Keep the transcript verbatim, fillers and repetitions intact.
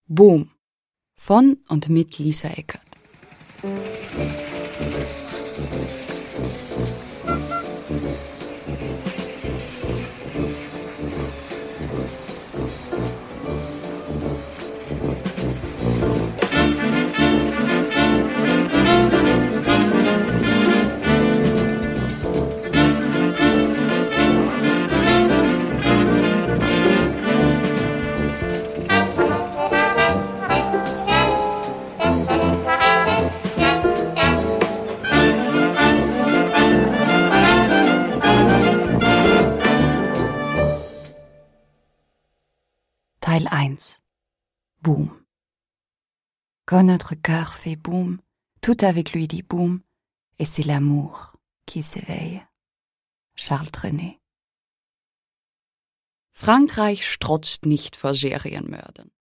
Boom von und mit Lisa Eckert. Teil eins. Boom. Quand notre cœur fait boum, tout avec lui dit boum, et c'est l'amour qui s'éveille. Charles Trenet. Frankreich strotzt nicht vor Serienmördern.